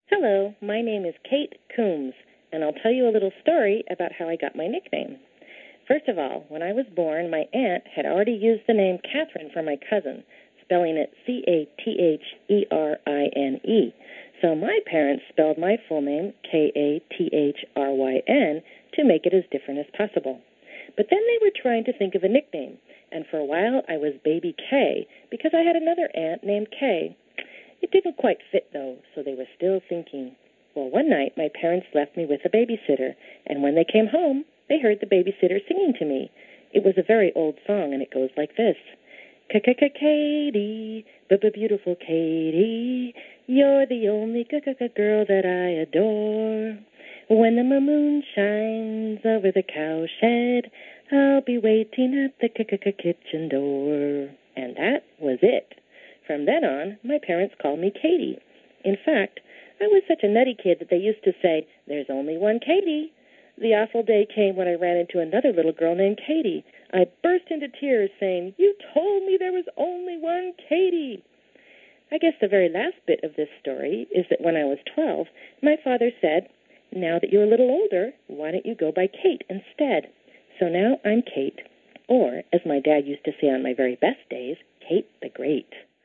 Hello, my name is Kate Coombs, and I'll tell you a little story about how I got my nickname. First of all, when I was born, my aunt had already used the name Catherine for my cousin, spelling it Catherine. So my parents spelled my full name Kathryn to make it as different as possible. But then they were trying to think of a nickname, and for a while I was Baby K because I had another aunt named Kay. It didn't quite fit, though, so they were still thinking. Well, one night my parents left me with a babysitter, and when they came home, they heard the babysitter singing to me. It was a very old song, and it goes like this. Katie, beautiful Katie, you're the only girl that I adore. When the moon shines over the cowshed, I'll be waiting at the kitchen door. And that was it. From then on, my parents called me Katie. In fact, I was such a nutty kid that they used to say, "There's only one Katie." The awful day came when I ran into another little girl named Katie. I burst into tears saying, "You told me there was only one Katie." I guess the very last bit of this story is that when I was 12, my father said, "Now that you're a little older, why don't you go by Kate instead?" So now I'm Kate, or, as my dad used to say on my very best days, Kate the Great.